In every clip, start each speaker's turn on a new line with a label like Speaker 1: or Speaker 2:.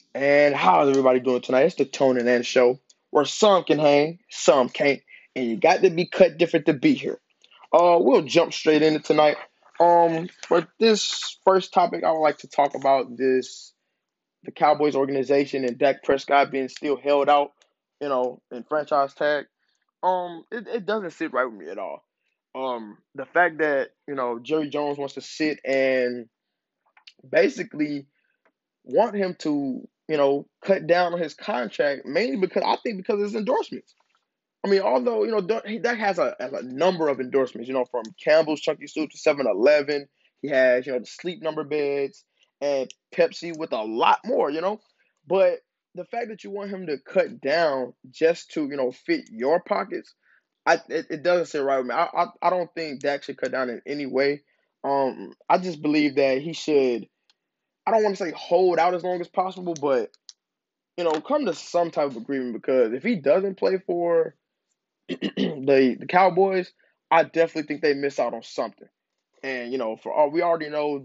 Speaker 1: And how's everybody doing tonight? It's the Tone and N show where some can hang, some can't, and you got to be cut different to be here. We'll jump straight into tonight. For this first topic, I would like to talk about the Cowboys organization and Dak Prescott being still held out, in franchise tag. It doesn't sit right with me at all. The fact that Jerry Jones wants to sit and basically want him to, cut down on his contract mainly because I think because of his endorsements. I mean, although Dak has a number of endorsements, from Campbell's Chunky Soup to 7-Eleven. He has the sleep number beds and Pepsi with a lot more. But the fact that you want him to cut down just to fit your pockets, it doesn't sit right with me. I don't think Dak should cut down in any way. I just believe that he should. I don't want to say hold out as long as possible, but come to some type of agreement because if he doesn't play for the Cowboys, I definitely think they miss out on something. And for all we already know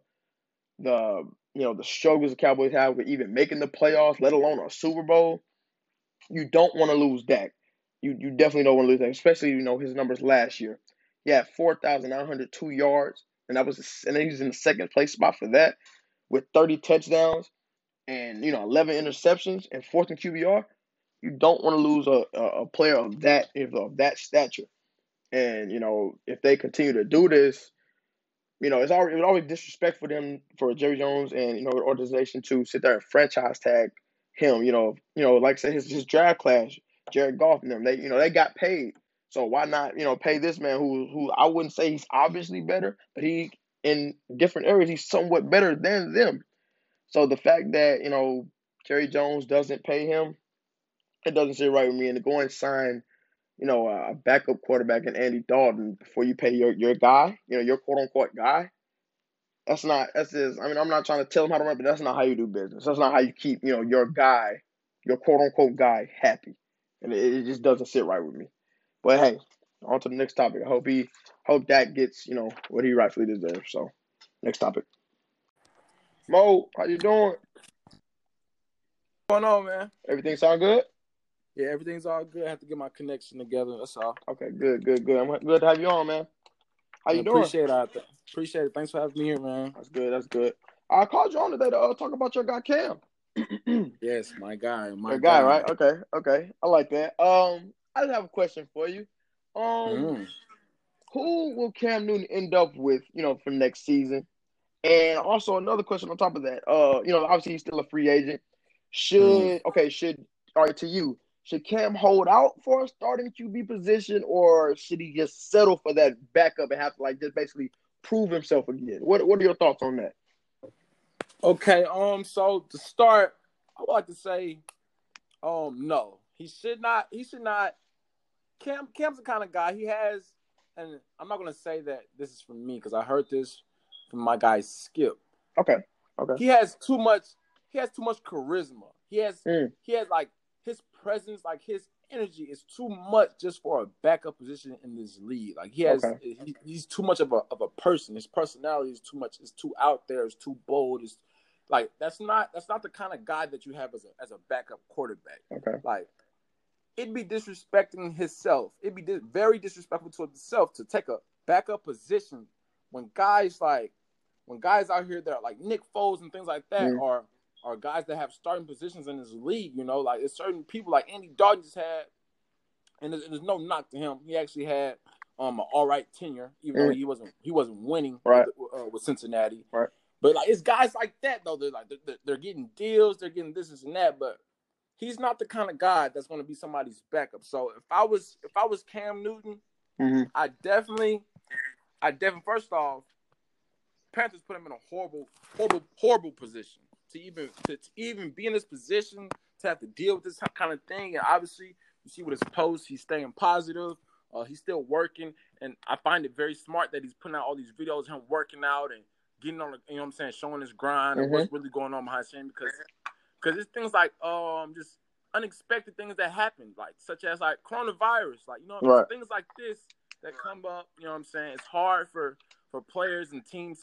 Speaker 1: the struggles the Cowboys have with even making the playoffs, let alone a Super Bowl. You don't want to lose Dak. You definitely don't want to lose Dak, especially his numbers last year. He had 4,902 yards, and and then he's in the second place spot for that with 30 touchdowns and 11 interceptions and fourth in QBR. You don't want to lose a player of that stature. And if they continue to do this, it was always disrespectful for them, for Jerry Jones and the organization to sit there and franchise tag him. Like I said, his draft class, Jared Goff and them, they got paid. So why not pay this man who I wouldn't say he's obviously better, but he in different areas he's somewhat better than them. So the fact that Jerry Jones doesn't pay him, it doesn't sit right with me. And to go and sign a backup quarterback in Andy Dalton before you pay your guy, your quote unquote guy. That's just. I mean, I'm not trying to tell him how to run, but that's not how you do business. That's not how you keep your guy, your quote unquote guy, happy. And it just doesn't sit right with me. But hey, on to the next topic. I hope that gets what he rightfully deserves. So next topic. Mo, how you doing?
Speaker 2: What's going on, man?
Speaker 1: Everything sound good?
Speaker 2: Yeah, everything's all good. I have to get my connection together. That's all.
Speaker 1: Okay, good. I'm glad to have you on, man. How
Speaker 2: Man,
Speaker 1: you doing?
Speaker 2: appreciate it. Thanks for having me here, man.
Speaker 1: That's good. I called you on today to talk about your guy Cam.
Speaker 2: Yes, my guy,
Speaker 1: Your
Speaker 2: my
Speaker 1: guy,
Speaker 2: guy.
Speaker 1: right? Okay. I like that. I just have a question for you. Um,
Speaker 2: Mm.
Speaker 1: who will Cam Newton end up with, for next season? And also another question on top of that. Obviously he's still a free agent.
Speaker 2: Mm.
Speaker 1: Should all right to you? Should Cam hold out for a starting QB position, or should he just settle for that backup and have to just basically prove himself again? What are your thoughts on that?
Speaker 2: Okay. So to start, I would like to say, no, he should not. He should not. Cam's the kind of guy he has, and I'm not gonna say that this is from me because I heard this from my guy Skip.
Speaker 1: Okay. Okay.
Speaker 2: He has too much. He has too much charisma.
Speaker 1: Mm,
Speaker 2: He has like his presence, like his energy is too much just for a backup position in this league. Like
Speaker 1: okay.
Speaker 2: he's too much of a person. His personality is too much. It's too out there. It's too bold. It's like that's not the kind of guy that you have as a backup quarterback.
Speaker 1: Okay.
Speaker 2: Like it'd be disrespecting himself. It'd be very disrespectful to himself to take a backup position when guys out here that are like Nick Foles and things like that
Speaker 1: Mm,
Speaker 2: are guys that have starting positions in this league. Like it's certain people like Andy Dalton just had, and there's no knock to him. He actually had an all right tenure, even though
Speaker 1: mm,
Speaker 2: he wasn't winning
Speaker 1: right.
Speaker 2: with Cincinnati.
Speaker 1: Right.
Speaker 2: But like it's guys like that though. They're getting deals, they're getting this and that, but he's not the kind of guy that's going to be somebody's backup. So if I was Cam Newton,
Speaker 1: Mm-hmm.
Speaker 2: I definitely first off, Panthers put him in a horrible position to even be in this position to have to deal with this kind of thing. And obviously, you see with his posts, he's staying positive. He's still working, and I find it very smart that he's putting out all these videos of him working out and getting on, you know what I'm saying, showing his grind and
Speaker 1: Mm-hmm.
Speaker 2: what's really going on behind the scene because it's things like just unexpected things that happen, like such as like coronavirus, like
Speaker 1: Right.
Speaker 2: things like this that come up. You know what I'm saying? It's hard for players and teams to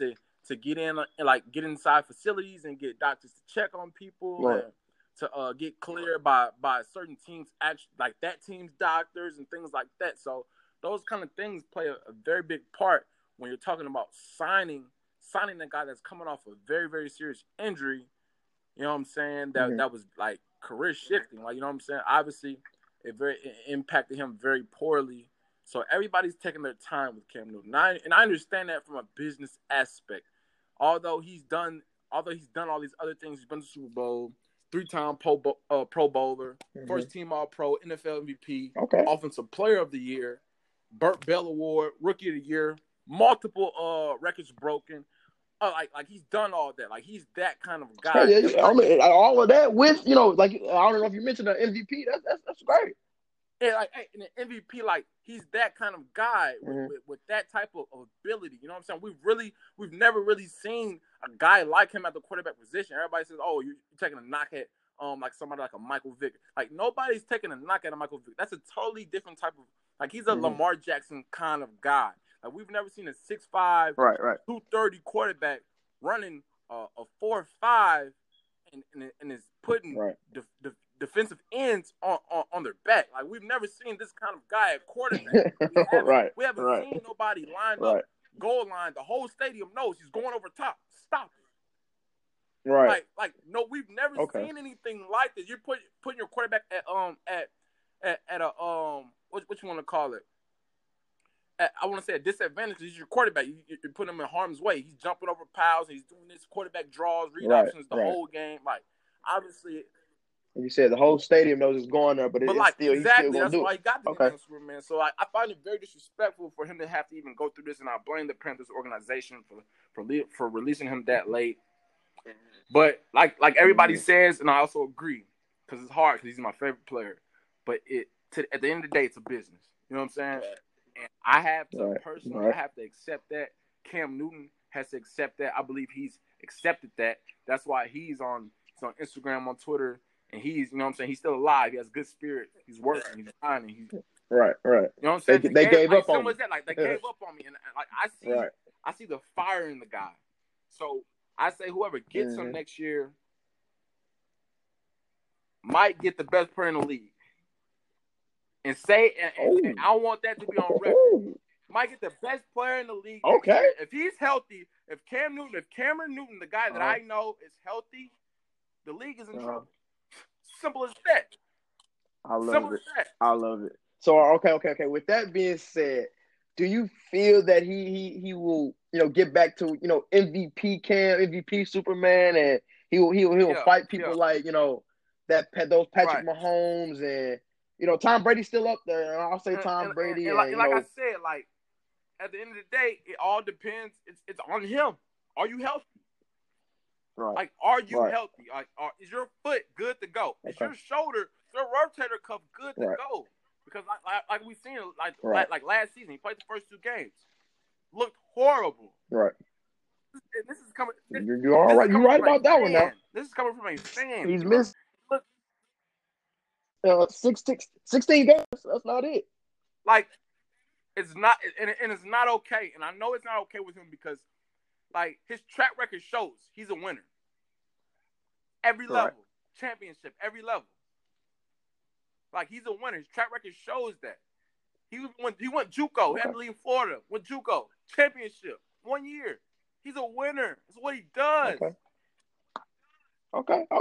Speaker 2: to get in and like get inside facilities and get doctors to check on people
Speaker 1: Right.
Speaker 2: and to get cleared by certain teams, actually like that team's doctors and things like that. So those kind of things play a very big part when you're talking about signing a guy that's coming off a very, very serious injury. You know what I'm saying? That was like career shifting. Like, you know what I'm saying? Obviously, it impacted him very poorly. So everybody's taking their time with Cam Newton. And I understand that from a business aspect. Although he's done all these other things, he's been to the Super Bowl, 3-time Pro Bowler, first team All-Pro, NFL MVP, Offensive Player of the Year, Burt Bell Award, Rookie of the Year, multiple records broken. Like he's done all that. Like he's that kind of guy.
Speaker 1: Yeah. I mean, all of that with, you know, like I don't know if you mentioned the MVP. That's great.
Speaker 2: Yeah, like an MVP, like he's that kind of guy with that type of ability. You know what I'm saying? We've never really seen a guy like him at the quarterback position. Everybody says, "Oh, you're taking a knock at like somebody like a Michael Vick." Like nobody's taking a knock at a Michael Vick. That's a totally different type of, like he's a Lamar Jackson kind of guy. Like we've never seen a 6'5", 230 quarterback running a 4.5 and is putting defensive ends on their back. Like we've never seen this kind of guy at quarterback. We haven't seen nobody lined up goal line. The whole stadium knows he's going over top. Stop it.
Speaker 1: Right.
Speaker 2: Like no, we've never seen anything like this. You're putting your quarterback at a what you want to call it? I want to say a disadvantage because he's your quarterback. You're putting him in harm's way. He's jumping over piles. He's doing this quarterback draws, read options the whole game. Like obviously.
Speaker 1: You said the whole stadium knows it's going there, but
Speaker 2: like,
Speaker 1: still,
Speaker 2: exactly,
Speaker 1: he's still
Speaker 2: that's
Speaker 1: gonna
Speaker 2: why he got the nickname Superman. So I find it very disrespectful for him to have to even go through this, and I blame the Panthers organization for releasing him that late. But like everybody says, and I also agree, because it's hard because he's my favorite player. But at the end of the day, it's a business. You know what I'm saying? And I have to personally, I have to accept that. Cam Newton has to accept that. I believe he's accepted that. That's why he's on Instagram, on Twitter. And he's, you know what I'm saying, he's still alive. He has good spirit. He's working. He's fine. He's
Speaker 1: right.
Speaker 2: You know what I'm saying?
Speaker 1: They gave up on me.
Speaker 2: Like they gave up on me, and like I see the fire in the guy. So I say whoever gets him next year might get the best player in the league. And I want that to be on record. Might get the best player in the league.
Speaker 1: Okay.
Speaker 2: If he's healthy, if Cameron Newton, the guy that I know, is healthy, the league is in trouble. Simple as that.
Speaker 1: I love it. So okay. With that being said, do you feel that he will, you know, get back to, you know, MVP Cam, MVP Superman, and he will fight people like, you know, those Patrick Mahomes and, you know, Tom Brady's still up there. And I'll say Tom Brady.
Speaker 2: And like I said, like at the end of the day, it all depends. It's on him. Are you healthy?
Speaker 1: Right.
Speaker 2: Like, are you healthy? Like, is your foot good to go? Is your shoulder, your rotator cuff good to go? Because like we seen like last season, he played the first 2 games, looked horrible.
Speaker 1: Right.
Speaker 2: This is coming.
Speaker 1: You're all right. You're right about that one now.
Speaker 2: This is coming from a fan.
Speaker 1: He's missed 16 games. That's not it.
Speaker 2: Like, it's not, and it's not okay. And I know it's not okay with him because, like, his track record shows he's a winner. Every level. Championship, every level. Like, he's a winner. His track record shows that. He went JUCO. He had to leave Florida. Went JUCO. Championship. 1 year. He's a winner. That's what he does.
Speaker 1: Okay.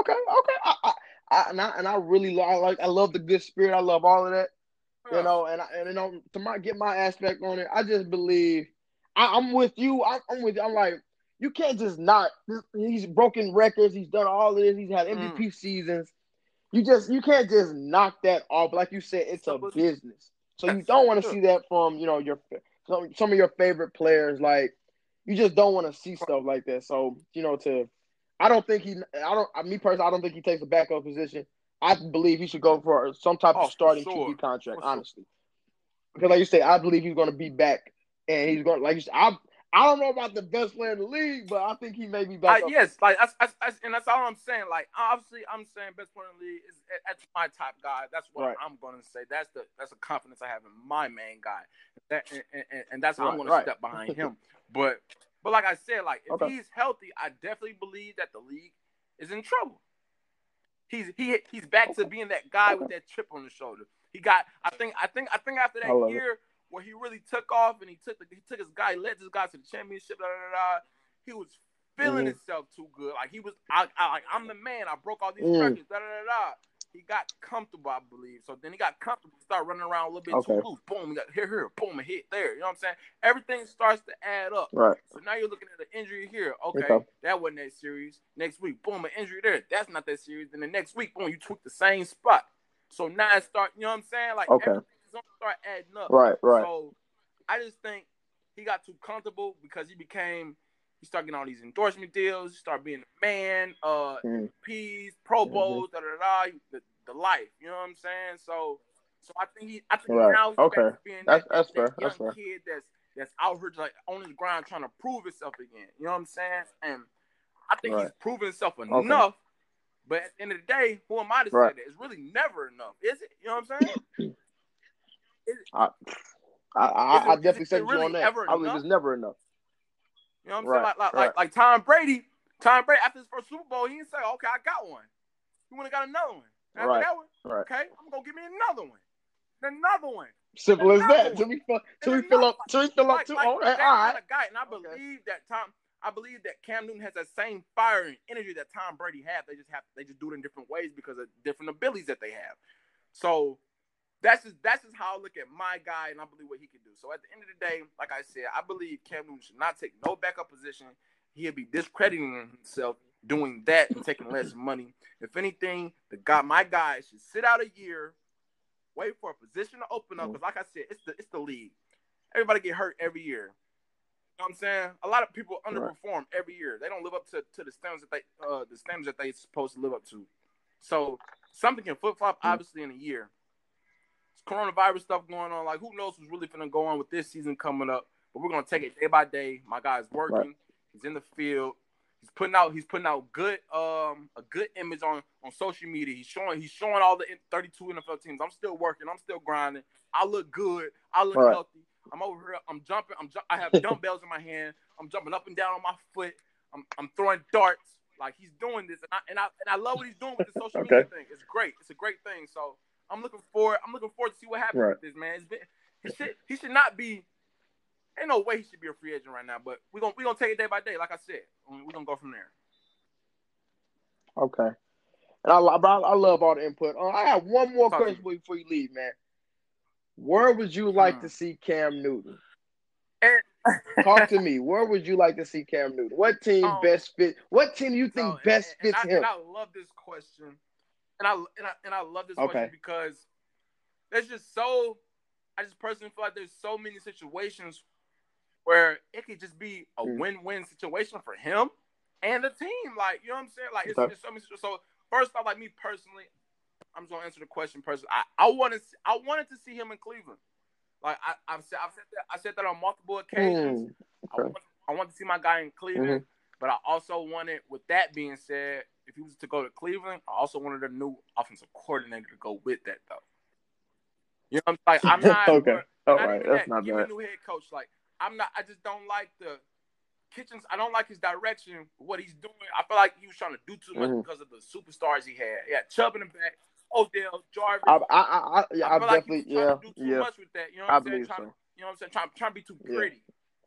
Speaker 1: I really I love the good spirit. I love all of that. You know, and you know, get my aspect on it, I just believe I'm with you. I'm with you. I'm like, you can't just not. He's broken records. He's done all of this. He's had MVP seasons. You can't just knock that off. Like you said, it's a business. So you don't want to see that from, you know, some of your favorite players. Like, you just don't want to see stuff like that. So, you know, me personally, I don't think he takes a backup position. I believe he should go for some type of starting QB contract, honestly. Because like you say, I believe he's going to be back, and he's going, like you said, I don't know about the best player in the league, but I think he may be back.
Speaker 2: Yes, like and that's all I'm saying. Like, obviously, I'm saying best player in the league is that's my top guy. That's what I'm going to say. That's the confidence I have in my main guy. And that's how I'm going to step behind him. But But like I said, like if
Speaker 1: Okay.
Speaker 2: he's healthy, I definitely believe that the league is in trouble. He's back to being that guy with that chip on his shoulder. He got I think after
Speaker 1: I
Speaker 2: that
Speaker 1: love it.
Speaker 2: year where he really took off and he took his guy, led this guy to the championship, he was feeling himself too good. Like he was I'm the man. I broke all these records, He got comfortable, I believe. So then he got comfortable, started running around a little bit too loose. Boom, he got here, boom, a hit there. You know what I'm saying? Everything starts to add up.
Speaker 1: Right.
Speaker 2: So now you're looking at an injury here. Okay, that wasn't that series. Next week, boom, an injury there. That's not that series. Then the next week, boom, you tweak the same spot. So now it start, you know what I'm saying? Like everything's gonna start adding up.
Speaker 1: Right.
Speaker 2: So I just think he got too comfortable because he started getting all these endorsement deals. He started being a man, MVPs, Pro Bowls, the life. You know what I'm saying? So I think now he's back to being that young kid that's out here like on the ground trying to prove himself again. You know what I'm saying? And I think he's proven himself enough. But at the end of the day, who am I to say that? It's really never enough, is it? You know what I'm saying?
Speaker 1: I definitely said you on that. I believe it's never enough.
Speaker 2: You know what I'm saying? Like Tom Brady after his first Super Bowl, he didn't say, "Okay, I got one." He went and got another one. After that one, okay, I'm gonna give me another one. Another one.
Speaker 1: Simple as that. Till we fill up. Till we fill up too.
Speaker 2: Like,
Speaker 1: all right.
Speaker 2: Kind of guy, and I believe that Cam Newton has that same fire and energy that Tom Brady had. They just do it in different ways because of different abilities that they have. So that's just how I look at my guy, and I believe what he can do. So at the end of the day, like I said, I believe Cam Newton should not take no backup position. He'll be discrediting himself doing that and taking less money. If anything, my guy should sit out a year, wait for a position to open up. Because like I said, it's the league. Everybody get hurt every year. You know what I'm saying? A lot of people underperform every year. They don't live up to the standards that they supposed to live up to. So something can flip flop obviously in a year. It's coronavirus stuff going on. Like who knows what's really gonna go on with this season coming up? But we're gonna take it day by day. My guy's working. Right. He's in the field. He's putting out good a good image on social media. He's showing all the 32 NFL teams. I'm still working. I'm still grinding. I look good. I look healthy. I'm over here. I'm jumping. I have dumbbells in my hand. I'm jumping up and down on my foot. I'm throwing darts. Like he's doing this, and I love what he's doing with the social media thing. It's great. It's a great thing. So I'm looking forward to see what happens with this man. He should not be. Ain't no way he should be a free agent right now. But we're gonna take it day by day. Like I said, we're gonna go from there.
Speaker 1: Okay. And I love all the input. I have one more question before you leave, man. Where would you like to see Cam Newton? Talk to me. Where would you like to see Cam Newton? What team best fit? What team you think best fits him?
Speaker 2: And I love this question. And I love this question because there's just I just personally feel like there's so many situations where it could just be a win-win situation for him and the team. Like, you know what I'm saying? Like, it's so many. So first off, like me personally, I'm just gonna answer the question personally. I wanted to see him in Cleveland. Like I said that on multiple occasions. I want to see my guy in Cleveland, but I also wanted, with that being said, if he was to go to Cleveland, I also wanted a new offensive coordinator to go with that, though. You know what I'm saying? I'm not
Speaker 1: That's not
Speaker 2: give me
Speaker 1: bad.
Speaker 2: a new head coach. Like I just don't like the Kitchens. I don't like his direction, what he's doing. I feel like he was trying to do too much because of the superstars he had. Yeah, Chubb in the back, Odell, Jarvis.
Speaker 1: I
Speaker 2: feel like he was trying to do too much with that. You know what I'm saying? You know what I'm saying? Trying to be too pretty.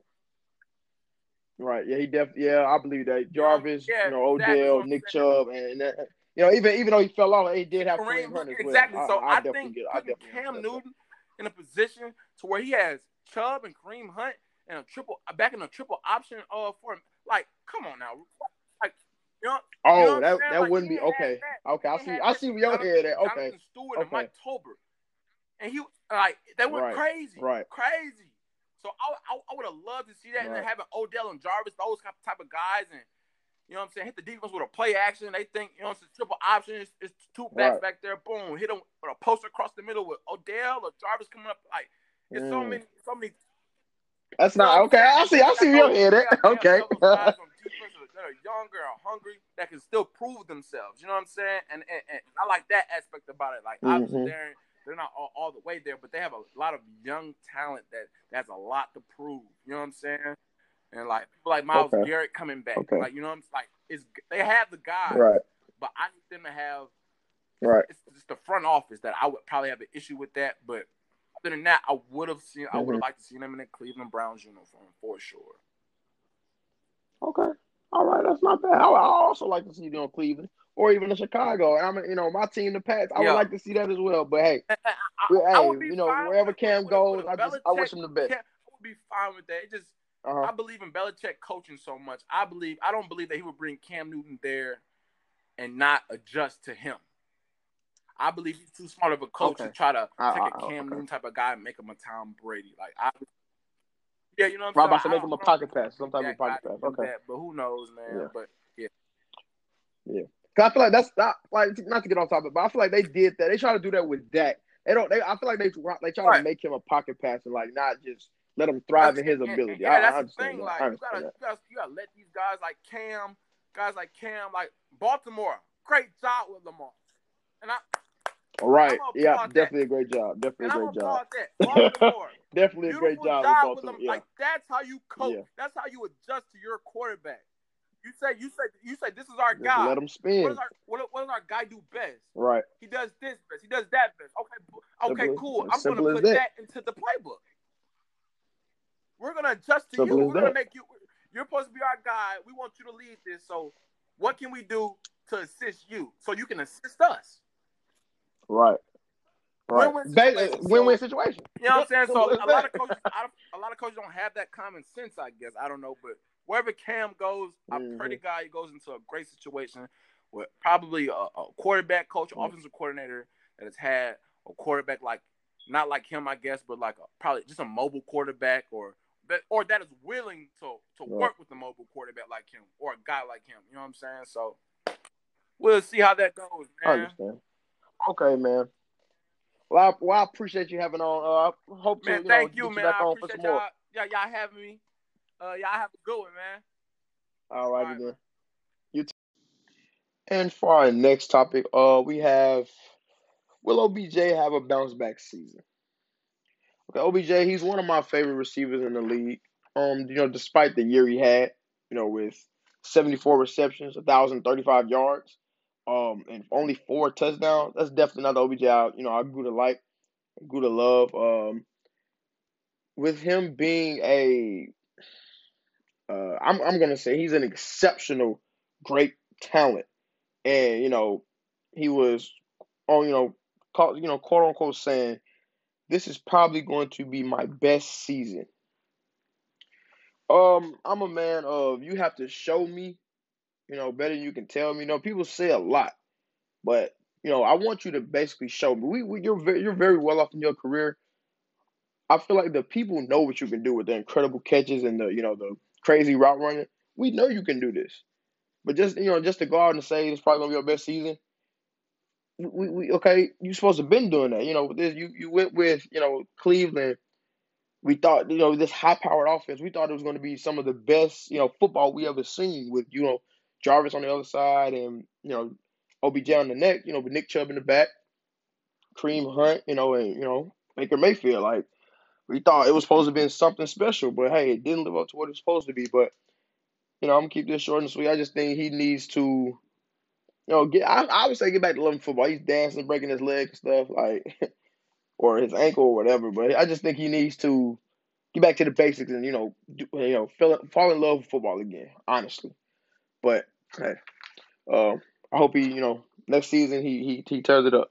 Speaker 1: Right. Yeah, he definitely. Yeah, I believe that. Jarvis, Odell, Nick Chubb, and even though he fell off, he did have Kareem Hunt as well.
Speaker 2: Exactly. So I think putting Cam Newton in a position to where he has Chubb and Kareem Hunt and back in a triple option for him. Like, come on now. Like,
Speaker 1: that wouldn't be okay. Okay, I see where your head at. Okay.
Speaker 2: Jonathan Stewart and Mike Tolbert. And they went crazy.
Speaker 1: Right.
Speaker 2: Crazy. So I would have loved to see that, and then having Odell and Jarvis, those type of guys, and you know what I'm saying, hit the defense with a play action. They think, it's a triple option. It's two backs back there. Boom, hit them with a poster across the middle with Odell or Jarvis coming up. Like, it's so many.
Speaker 1: That's not okay. I see where your head at. Okay.
Speaker 2: Those guys on defense that are younger or hungry that can still prove themselves. You know what I'm saying? And I like that aspect about it. Like, obviously they're not all the way there, but they have a lot of young talent that has a lot to prove. You know what I'm saying? and like people like Miles
Speaker 1: Okay.
Speaker 2: Garrett coming back.
Speaker 1: Okay.
Speaker 2: Like, you know what I'm saying? Like, they have the guys,
Speaker 1: Right.
Speaker 2: but I need them to have.
Speaker 1: Right.
Speaker 2: It's just the front office that I would probably have an issue with that. But other than that, I would have liked to see them in the Cleveland Browns uniform for sure.
Speaker 1: Okay. All right, that's not bad. I also like to see them in Cleveland or even in Chicago. I mean, my team, the Pats, I would like to see that as well. But hey,
Speaker 2: I would be fine
Speaker 1: wherever Cam goes,
Speaker 2: with
Speaker 1: I wish him the best.
Speaker 2: I would be fine with that. It just
Speaker 1: Uh-huh.
Speaker 2: I believe in Belichick coaching so much. I don't believe that he would bring Cam Newton there and not adjust to him. I believe he's too smart of a coach to try to take a Cam Newton type of guy and make him a Tom Brady. Like, yeah, you know what I'm saying?
Speaker 1: About to make him a pocket pass, some type of pocket pass. Okay.
Speaker 2: That, but who knows, man?
Speaker 1: Yeah.
Speaker 2: But yeah.
Speaker 1: Yeah. Cause I feel like that's not to get off topic, but I feel like they did that. They try to do that with Dak. I feel like they try to make him a pocket passer, like not just let him thrive in his ability.
Speaker 2: Yeah, that's the thing. Like, you gotta let these guys like Cam, like Baltimore, great job with Lamar. And
Speaker 1: all right. Yeah, definitely a great job. Definitely a great job.
Speaker 2: Baltimore.
Speaker 1: Definitely a great job with Baltimore.
Speaker 2: Yeah. Like, that's how you coach. Yeah. That's how you adjust to your quarterback. You say this is our guy.
Speaker 1: Let him spin.
Speaker 2: What does our guy do best?
Speaker 1: Right.
Speaker 2: He does this best. He does that best. Okay, cool. I'm going to put that into the playbook. We're going to adjust to you. We're going to make you. You're supposed to be our guy. We want you to lead this. So what can we do to assist you so you can assist us?
Speaker 1: Right. Win-win situation.
Speaker 2: You know what I'm saying? So a lot of coaches don't have that common sense, I guess. I don't know, but wherever Cam goes, I pray to God he goes into a great situation with probably a quarterback coach, offensive coordinator that has had a quarterback not like him, I guess, but like probably just a mobile quarterback or that is willing to work with a mobile quarterback like him or a guy like him. You know what I'm saying? So we'll see how that goes, man.
Speaker 1: I understand. Okay, man. Well, I appreciate you having on. I hope to
Speaker 2: thank you,
Speaker 1: get
Speaker 2: man.
Speaker 1: you back
Speaker 2: I
Speaker 1: on for some more.
Speaker 2: Y'all having me. Y'all have a good one, man.
Speaker 1: All righty then. You too. And for our next topic, we have, will OBJ have a bounce back season? Okay, OBJ, he's one of my favorite receivers in the league. Despite the year he had, with 74 receptions, 1,035 yards, and only 4 touchdowns, that's definitely not the OBJ I grew to like, grew to love. With him being I'm gonna say he's an exceptional, great talent, and he was on quote unquote saying, this is probably going to be my best season. I'm a man of, you have to show me, better than you can tell me. People say a lot, but I want you to basically show me. You're very well off in your career. I feel like the people know what you can do with the incredible catches and the crazy route running. We know you can do this, but just to go out and say it's probably gonna be your best season. Okay, you're supposed to have been doing that. You went with Cleveland. We thought this high-powered offense. We thought it was going to be some of the best football we ever seen with Jarvis on the other side and OBJ on the neck. With Nick Chubb in the back, Kareem Hunt, and Baker Mayfield. Like, we thought it was supposed to be something special, but hey, it didn't live up to what it was supposed to be. But I'm gonna keep this short and sweet. I just think he needs to. I would say get back to loving football. He's dancing, breaking his leg and stuff, like, or his ankle or whatever. But I just think he needs to get back to the basics and fall in love with football again. Honestly, but hey, I hope he next season he tears it up.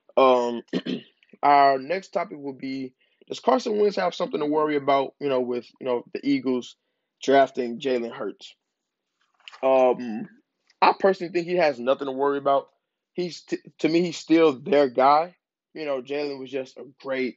Speaker 1: Our next topic will be: does Carson Wentz have something to worry about? With the Eagles drafting Jalen Hurts. I personally think he has nothing to worry about. To me, he's still their guy. Jalen was just a great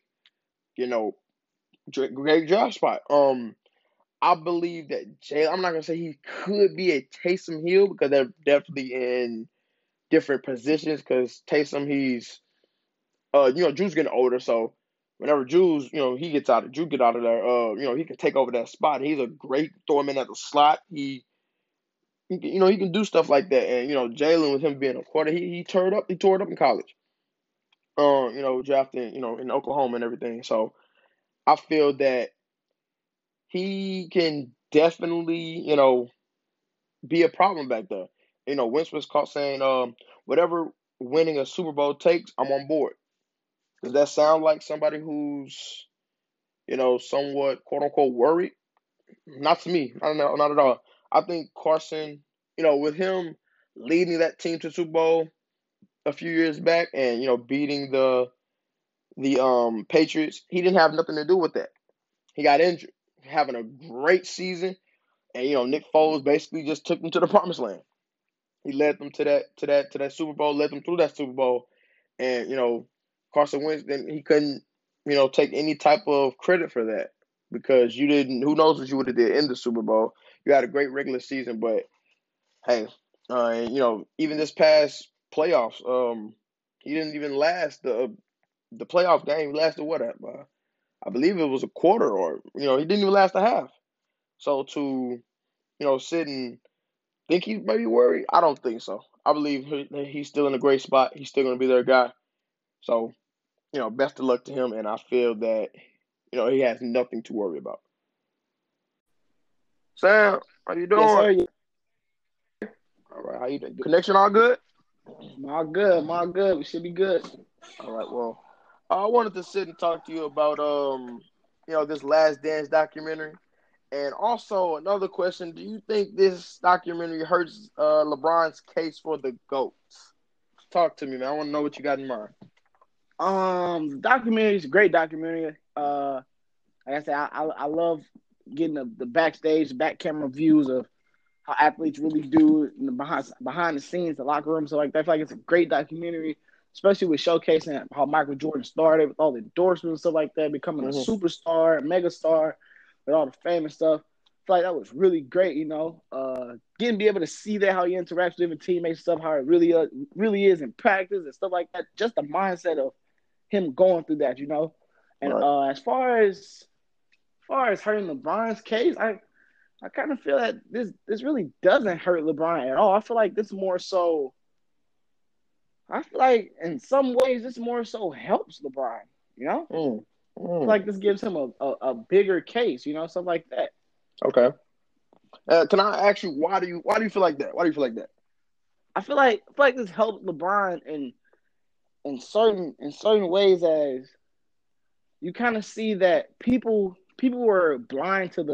Speaker 1: draft spot. I believe that Jalen. I'm not gonna say he could be a Taysom Hill because they're definitely in different positions. Because Taysom, he's Drew's getting older, so whenever Drew get out of there, he can take over that spot. He's a great throw him in at the slot. He can do stuff like that. And Jalen, with him being a quarter, he tore it up in college. Drafting in Oklahoma and everything. So I feel that he can definitely, be a problem back there. Wentz was caught saying, whatever winning a Super Bowl takes, I'm on board. Does that sound like somebody who's, somewhat quote unquote worried? Not to me. I don't know, not at all. I think Carson, with him leading that team to Super Bowl a few years back and, beating the Patriots, he didn't have nothing to do with that. He got injured, having a great season, and Nick Foles basically just took them to the promised land. He led them to that Super Bowl, led them through that Super Bowl, and Carson Wentz then he couldn't take any type of credit for that because you didn't. Who knows what you would have did in the Super Bowl? You had a great regular season, but hey, even this past playoffs, he didn't even last the playoff game. He lasted what? I believe it was a quarter, or he didn't even last a half. So to sit and think he may be worried, I don't think so. I believe he's still in a great spot. He's still going to be their guy. So best of luck to him, and I feel that he has nothing to worry about. Sam, how you
Speaker 3: Yes,
Speaker 1: doing?
Speaker 3: sir.
Speaker 1: All right, how you doing? Connection all good?
Speaker 3: All good. All good. We should be good.
Speaker 1: All right, well, I wanted to sit and talk to you about this Last Dance documentary, and also another question: do you think this documentary hurts LeBron's case for the GOAT? Talk to me, man. I want to know what you got in mind.
Speaker 3: The documentary is a great documentary. Like I said, I love getting the backstage, back camera views of how athletes really do in the behind the scenes, the locker room, so like that. I feel like it's a great documentary, especially with showcasing how Michael Jordan started with all the endorsements and stuff like that, becoming a
Speaker 1: Mm-hmm.
Speaker 3: superstar, mega star, with all the fame and stuff. I feel like that was really great, getting be able to see that how he interacts with different teammates, stuff how it really is in practice and stuff like that. Just the mindset of him going through that, And
Speaker 1: Right.
Speaker 3: as far as hurting LeBron's case, I kind of feel that this really doesn't hurt LeBron at all. I feel like this more so. I feel like in some ways this more so helps LeBron. I feel like this gives him a bigger case. Something like that.
Speaker 1: Okay. Can I ask you why do you feel like that? Why do you feel like that?
Speaker 3: I feel like this helps LeBron in certain ways, as you kind of see that people were blind to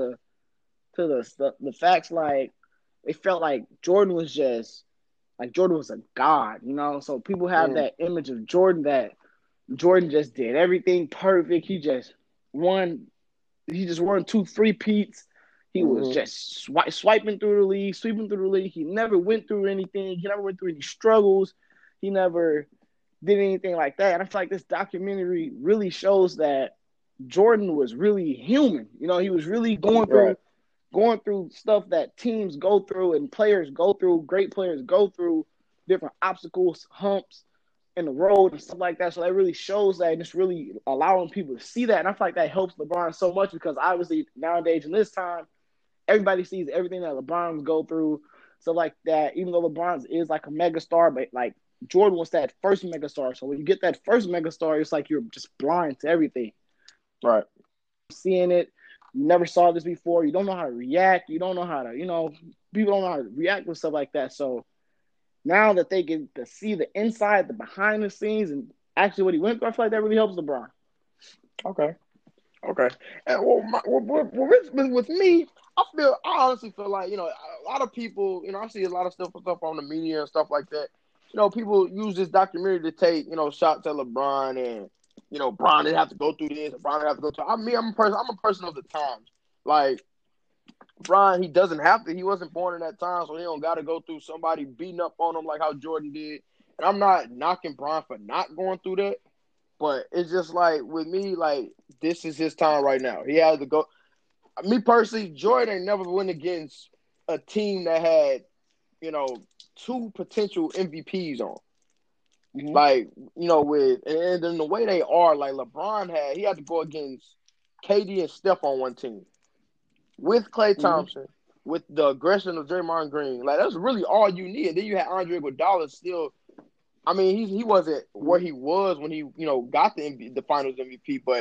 Speaker 3: the facts. Like they felt like Jordan was just like Jordan was a god, So people have
Speaker 1: Mm.
Speaker 3: that image of Jordan, that Jordan just did everything perfect. He just won. He just won 2 3-peats. He was
Speaker 1: Mm-hmm.
Speaker 3: just swiping through the league, sweeping through the league. He never went through anything. He never went through any struggles. He never did anything like that. And I feel like this documentary really shows that Jordan was really human. He was really
Speaker 1: Right.
Speaker 3: going through stuff that teams go through and players go through, great players go through, different obstacles, humps in the road and stuff like that. So that really shows that, and it's really allowing people to see that. And I feel like that helps LeBron so much, because obviously nowadays in this time, everybody sees everything that LeBron's go through. So like that, even though LeBron is like a mega star, but like Jordan was that first mega star. So when you get that first mega star, it's like you're just blind to everything.
Speaker 1: Right.
Speaker 3: Seeing it, you never saw this before. You don't know how to react. You don't know how to, people don't know how to react with stuff like that. So now that they get to see the inside, the behind the scenes, and actually what he went through, I feel like that really helps LeBron.
Speaker 1: Okay. Okay. And with me, I honestly feel like a lot of people, I see a lot of stuff on the media and stuff like that. People use this documentary to take shots at LeBron, and Bron didn't have to go through this. Bron didn't have to go through. I'm a person of the times. Like Bron, he doesn't have to. He wasn't born in that time, so he don't got to go through somebody beating up on him like how Jordan did. And I'm not knocking Bron for not going through that. But it's just like with me, like this is his time right now. He has to go. Me personally, Jordan ain't never went against a team that had, 2 potential MVPs on.
Speaker 3: Mm-hmm.
Speaker 1: Like, and then the way they are, like LeBron he had to go against KD and Steph on one team with Klay Thompson, with the aggression of Draymond Green. Like that's really all you need. Then you had Andre Iguodala still. I mean, he wasn't where he was when he got the Finals MVP, but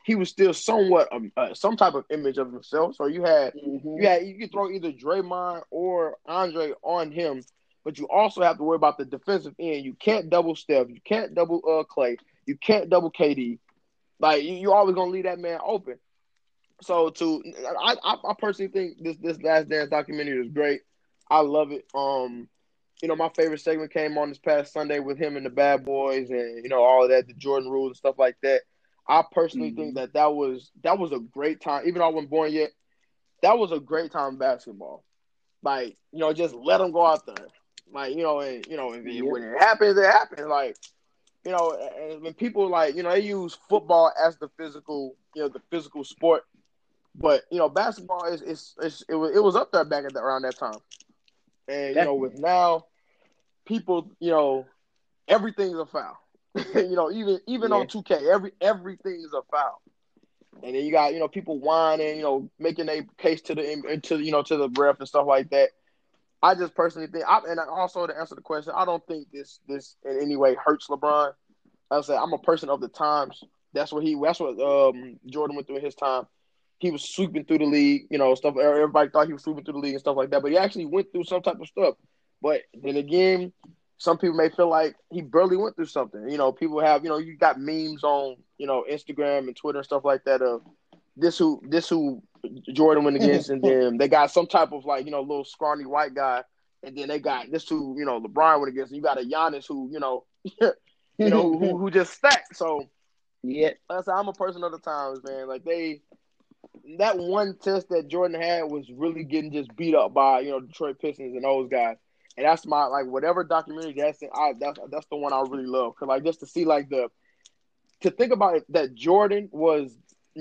Speaker 1: he was still somewhat some type of image of himself. So you could throw either Draymond or Andre on him, but you also have to worry about the defensive end. You can't double Steph, you can't double Clay, you can't double KD. Like you always gonna leave that man open. So I personally think this Last Dance documentary is great. I love it. My favorite segment came on this past Sunday with him and the Bad Boys, and all of that, the Jordan rules and stuff like that. I personally think that was a great time. Even though I wasn't born yet, that was a great time in basketball. Like just let them go out there. Like when it happens, it happens. Like and when people they use football as the physical sport. But basketball it was up there back around that time, and with now people everything's a foul, even on 2K everything is a foul, and then you got people whining, making a case to the ref and stuff like that. I just personally think, and also to answer the question, I don't think this in any way hurts LeBron. I said I'm a person of the times. That's what Jordan went through in his time. He was sweeping through the league, stuff. Everybody thought he was sweeping through the league and stuff like that, but he actually went through some type of stuff. But then again, some people may feel like he barely went through something. People have, you got memes on, Instagram and Twitter and stuff like that of this who Jordan went against, and then they got some type of little scrawny white guy, and then they got this who LeBron went against, and you got a Giannis who who just stacked. So
Speaker 3: yeah,
Speaker 1: I'm a person of the times, man. Like that one test that Jordan had was really getting just beat up by Detroit Pistons and those guys, and that's my whatever documentary that's the one I really love, because just to see to think about it, that Jordan was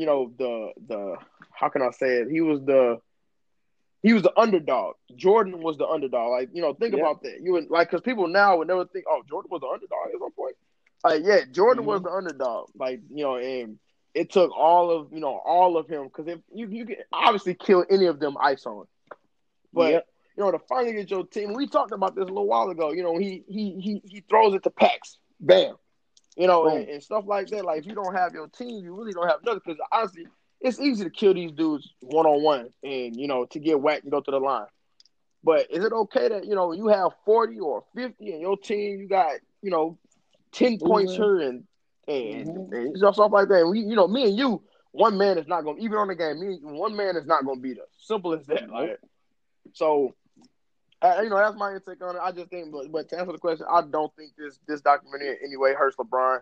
Speaker 1: the how can I say it, he was the underdog. Jordan was the underdog. Think about that. You would because people now would never think, oh, Jordan was the underdog at some point. Jordan was the underdog. And it took all of him, because if you can obviously kill any of them ice on. But to finally get your team, we talked about this a little while ago. He throws it to Pax, bam. And stuff like that. Like if you don't have your team, you really don't have nothing. Because honestly, it's easy to kill these dudes one-on-one and to get whacked and go to the line. But is it okay that you have 40 or 50 and your team, you got 10 points here and stuff like that? And we, me and you, one man is not going to, even on the game, one man is not going to beat us. Simple as that. Like, so, that's my intake on it. I just think, but to answer the question, I don't think this documentary in any way hurts LeBron.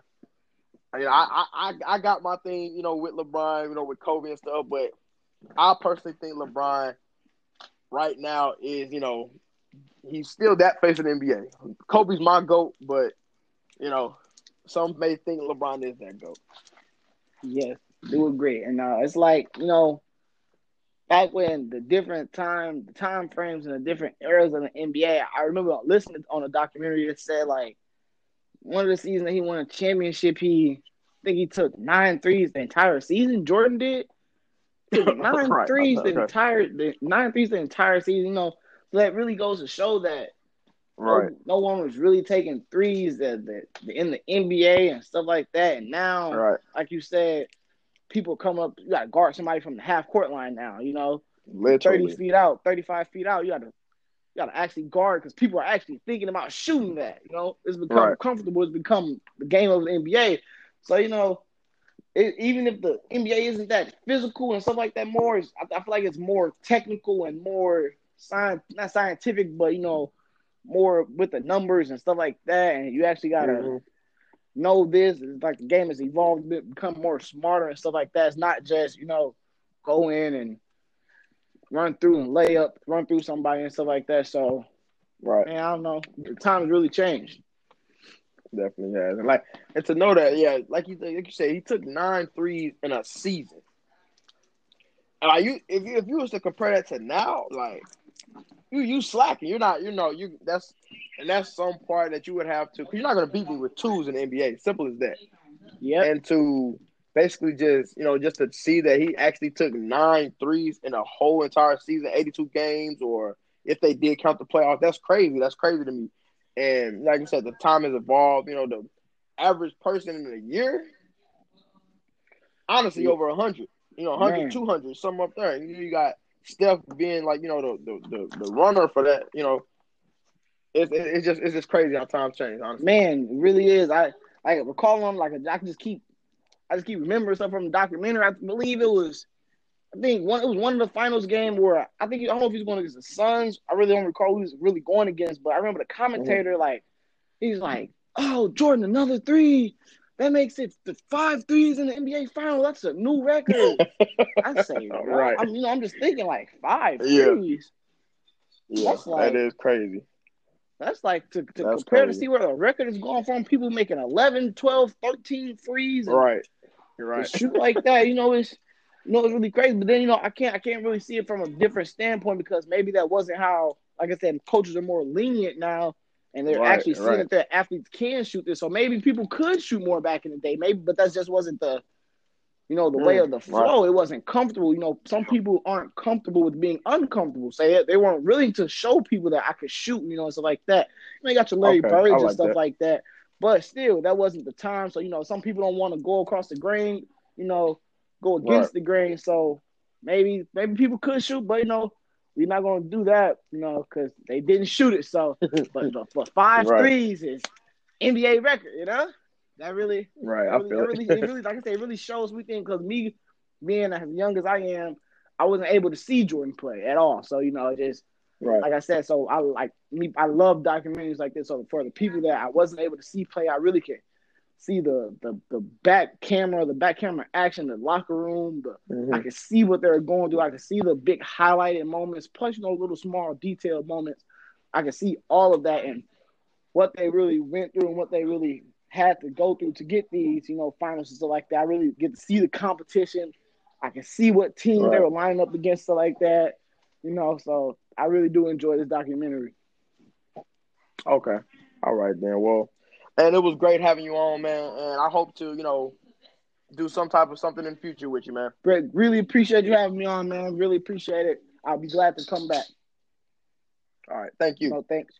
Speaker 1: I got my thing, with LeBron, with Kobe and stuff, but I personally think LeBron right now is, he's still that face of the NBA. Kobe's my GOAT, but, some may think LeBron is that GOAT.
Speaker 3: Yes, do agree. And it's like, back when the time frames and the different eras of the NBA, I remember listening on a documentary that said, one of the seasons that he won a championship, I think he took 9 threes the entire season. Jordan did. He took 9
Speaker 1: right.
Speaker 3: threes the entire season. So that really goes to show that no one was really taking threes in the NBA and stuff like that. And now, like you said, people come up, you got to guard somebody from the half court line now,
Speaker 1: Literally.
Speaker 3: 30 feet out, 35 feet out. You got to actually guard, because people are actually thinking about shooting that. It's become comfortable. It's become the game of the NBA. So, even if the NBA isn't that physical and stuff like that more, I feel like it's more technical and more not scientific, but, more with the numbers and stuff like that. And you actually got to know this. It's like the game has evolved a bit, become more smarter and stuff like that. It's not just, go in and run through and lay up, run through somebody and stuff like that. So, man, I don't know. The time has really changed.
Speaker 1: Definitely has. And to know that, like you said, he took 9 threes in a season. If you was to compare that to now, you slacking. You're not, that's some part that you would have to, because you're not going to beat me with twos in the NBA. Simple as that.
Speaker 3: Yeah.
Speaker 1: And to basically just to see that he actually took 9 threes in a whole entire season, 82 games, or if they did count the playoffs, that's crazy. That's crazy to me. And like you said, the time has evolved. The average person in a year, honestly over 100. 100,
Speaker 3: Man,
Speaker 1: 200, something up there. And you got Steph being like, the runner for that. It's just crazy how times change. Honestly.
Speaker 3: man, it really is. I recall them like I just keep remembering stuff from the documentary. I believe it was. I think it was one of the finals game where I don't know if he was going against the Suns. I really don't recall who he was really going against, but I remember the commentator he's like, "Oh, Jordan, another three. That makes it the 5 threes in the NBA final. That's a new record." I say, what?
Speaker 1: Right.
Speaker 3: I'm just thinking like 5
Speaker 1: Yeah.
Speaker 3: threes.
Speaker 1: Yeah. That is crazy.
Speaker 3: That's like to
Speaker 1: That's
Speaker 3: compare to
Speaker 1: crazy.
Speaker 3: see where the record is going from. People making 11, 12, 13 threes and
Speaker 1: Right. You're
Speaker 3: to
Speaker 1: right.
Speaker 3: shoot like that, it's really crazy. But then I can't really see it from a different standpoint because maybe that wasn't how. Like I said, coaches are more lenient now, and they're
Speaker 1: Right.
Speaker 3: actually seeing
Speaker 1: Right.
Speaker 3: that their athletes can shoot this. So maybe people could shoot more back in the day. Maybe, but that just wasn't the way of the
Speaker 1: Right.
Speaker 3: flow. It wasn't comfortable. Some people aren't comfortable with being uncomfortable. Say they weren't willing to show people that I could shoot. Stuff like that. You got your Larry
Speaker 1: Okay. I
Speaker 3: Birds and
Speaker 1: like
Speaker 3: stuff
Speaker 1: that.
Speaker 3: like that. But still, that wasn't the time. So some people don't want to go across the grain. Go against
Speaker 1: Right.
Speaker 3: the grain. So maybe people could shoot, but we're not going to do that. Because they didn't shoot it. So, but 5
Speaker 1: Right.
Speaker 3: threes is NBA record. That really,
Speaker 1: Right.
Speaker 3: that
Speaker 1: I
Speaker 3: really,
Speaker 1: feel
Speaker 3: that
Speaker 1: it.
Speaker 3: really, it really, like I say, it really shows me things because me being as young as I am, I wasn't able to see Jordan play at all. So just
Speaker 1: Right.
Speaker 3: like I said, so I love documentaries like this. So for the people that I wasn't able to see play, I really can see the back camera, action, the locker room. I can see what they're going through. I can see the big highlighted moments, plus little small detailed moments. I can see all of that and what they really went through and what they really had to go through to get these, finals and stuff like that. I really get to see the competition. I can see what teams they
Speaker 1: Right.
Speaker 3: were lining up against, stuff like that. So I really do enjoy this documentary.
Speaker 1: Okay. All right then. Well, and it was great having you on, man. And I hope to, do some type of something in the future with you, man.
Speaker 3: Greg, really appreciate you having me on, man. Really appreciate it. I'll be glad to come back.
Speaker 1: All right. Thank you.
Speaker 3: No, thanks.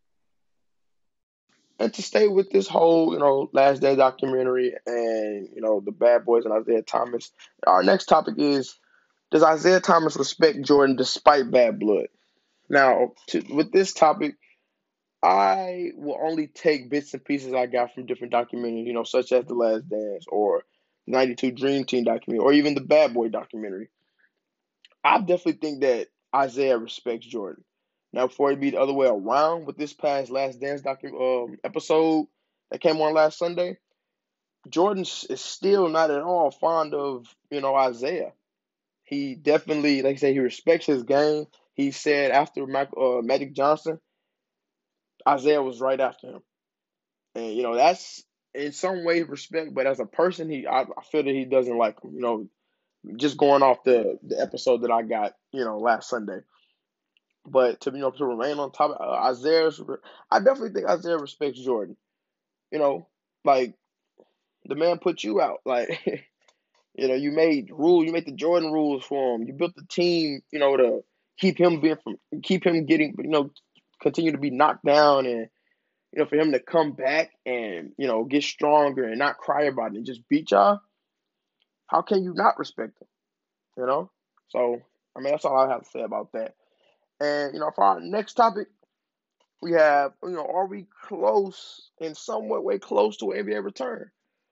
Speaker 1: And to stay with this whole, Last Day documentary and, the Bad Boys and Isaiah Thomas, our next topic is, does Isaiah Thomas respect Jordan despite bad blood? Now, with this topic, I will only take bits and pieces I got from different documentaries, such as The Last Dance or the 92 Dream Team documentary or even the Bad Boy documentary. I definitely think that Isaiah respects Jordan. Now, before it be the other way around with this past Last Dance episode that came on last Sunday, Jordan is still not at all fond of, Isaiah. He definitely, like I say, he respects his game. He said after Magic Johnson, Isaiah was right after him. And, that's in some way respect, but as a person, I feel that he doesn't like him, just going off the episode that I got, last Sunday. But to remain on top, I definitely think Isaiah respects Jordan. Like the man put you out. Like you made the Jordan rules for him. You built the team, to keep him getting, continue to be knocked down and for him to come back and get stronger and not cry about it and just beat y'all. How can you not respect him? So I mean that's all I have to say about that. And for our next topic, we have, are we close in somewhat way close to an NBA return?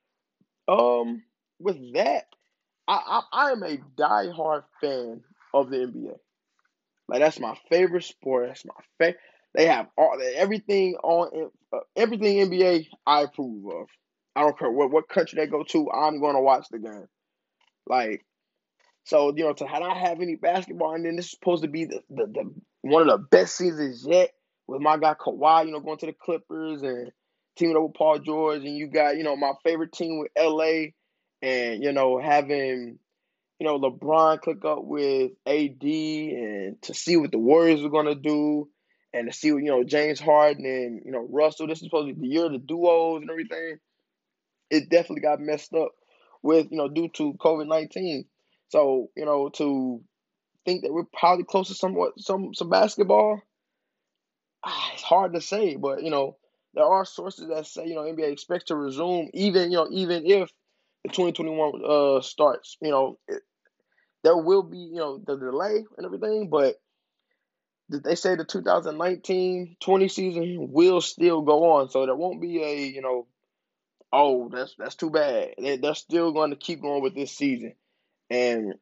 Speaker 1: With that, I am a diehard fan of the NBA. Like that's my favorite sport. That's my favorite. They have everything everything NBA I approve of. I don't care what country they go to. I'm gonna watch the game. Like so, to not have any basketball, and then this is supposed to be the one of the best seasons yet with my guy Kawhi, going to the Clippers and teaming up with Paul George, and you got, my favorite team with LA, and having LeBron click up with AD, and to see what the Warriors are gonna do, and to see what James Harden and Russell. This is supposed to be the year of the duos and everything. It definitely got messed up with due to COVID-19. So to think that we're probably close to some basketball, it's hard to say. But there are sources that say NBA expects to resume even if the 2021 starts, there will be, the delay and everything, but they say the 2019-20 season will still go on, so there won't be a, oh, that's too bad. They're still going to keep going with this season, and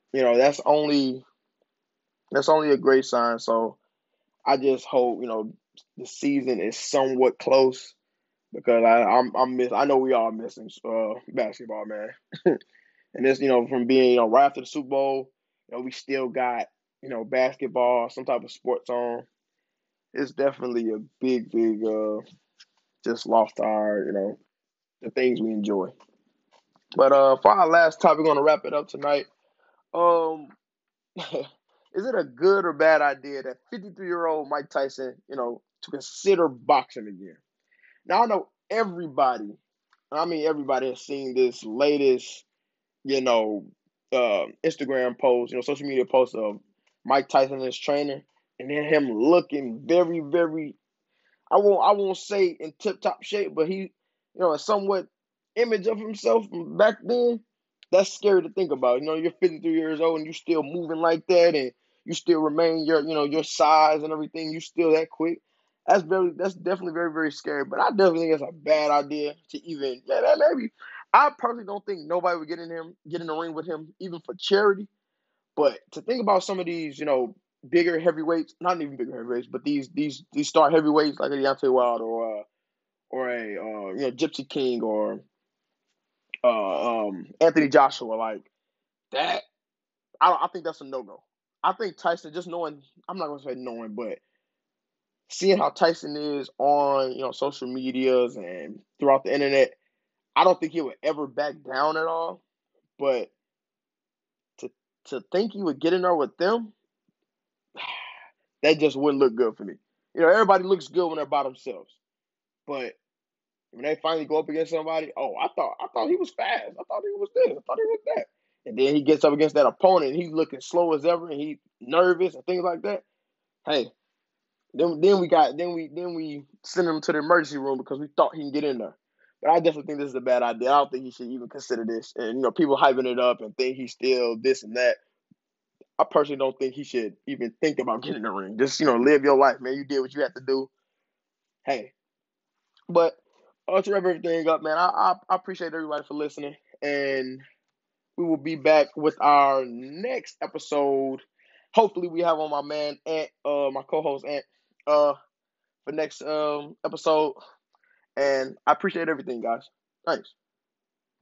Speaker 1: that's only a great sign. So I just hope the season is somewhat close because I know we all missing basketball, man. And this, from being, right after the Super Bowl, we still got, basketball, some type of sports on. It's definitely a big, big, just lost our, the things we enjoy. But for our last topic, we're gonna wrap it up tonight. Um, is it a good or bad idea that 53-year-old Mike Tyson, to consider boxing again? Now I know everybody, I mean everybody has seen this latest, Instagram post, social media post of Mike Tyson and his trainer, and then him looking very, very, I won't say in tip top shape, but he, a somewhat image of himself from back then. That's scary to think about. You're 53 years old and you still moving like that, and you still remain your size and everything. You still that quick. That's definitely very, very scary. But I definitely think it's a bad idea to even, maybe. I personally don't think nobody would get in the ring with him even for charity. But to think about some of these, bigger heavyweights, not even bigger heavyweights, but these star heavyweights like a Deontay Wilder or a Gypsy King or Anthony Joshua, like that. I think that's a no go. I think Tyson, just knowing, I'm not gonna say knowing, but seeing how Tyson is on social medias and throughout the internet, I don't think he would ever back down at all. But to think he would get in there with them, that just wouldn't look good for me. Everybody looks good when they're by themselves, but when they finally go up against somebody, oh, I thought he was fast. I thought he was this. I thought he was that. And then he gets up against that opponent, and he's looking slow as ever, and he's nervous and things like that. Hey, then we send him to the emergency room because we thought he can get in there. But I definitely think this is a bad idea. I don't think he should even consider this. And people hyping it up and think he's still this and that. I personally don't think he should even think about getting in the ring. Just live your life, man. You did what you had to do. Hey, but to wrap everything up, man, I appreciate everybody for listening, and we will be back with our next episode. Hopefully, we have on my man Ant, my co-host Ant, for next episode. And I appreciate everything, guys. Thanks.